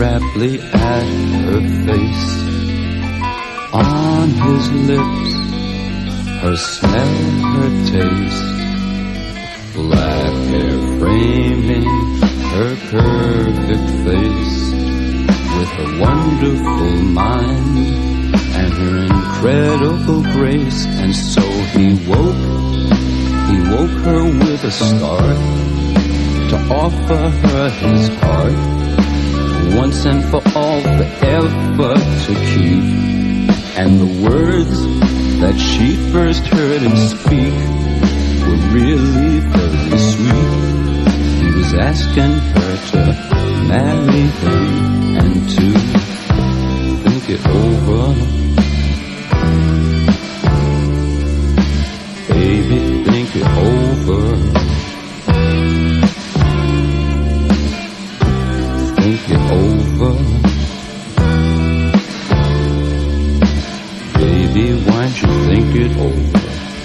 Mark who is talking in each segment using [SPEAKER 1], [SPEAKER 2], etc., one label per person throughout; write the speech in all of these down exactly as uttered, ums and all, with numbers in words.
[SPEAKER 1] raptly at her face. On his lips, her smell, her taste. Black hair framing her perfect face. With her wonderful mind and her incredible grace. And so he woke, he woke her with a start to offer her his heart, once and for all, forever to keep. And the words that she first heard him speak were really very sweet. He was asking her to marry him and to think it over. Baby, think it over. Think it over. Baby, why don't you think it over?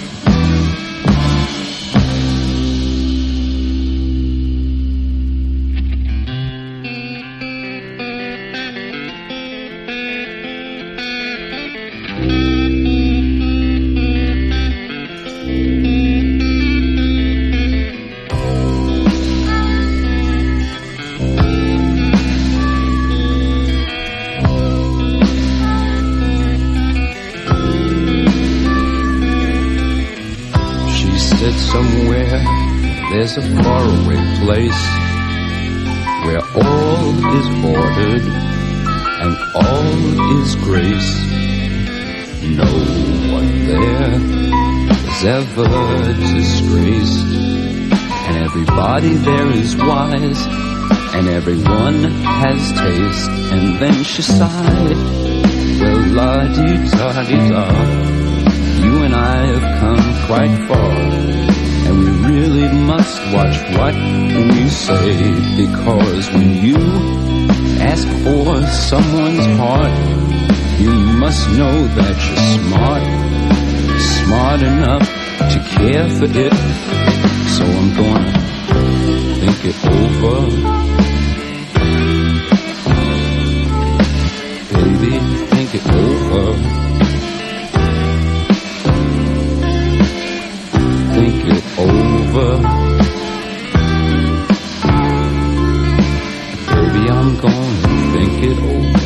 [SPEAKER 1] Somewhere there's a faraway place where all is ordered and all is grace. No one there is ever disgraced, and everybody there is wise, and everyone has taste. And then she sighed, well, la-dee-da-dee-da, you and I have come quite far, and we really must watch what we say, because when you ask for someone's heart, you must know that you're smart, smart enough to care for it. So I'm gonna think it over. Baby, think it over. Think it over. Baby, I'm gonna think it over.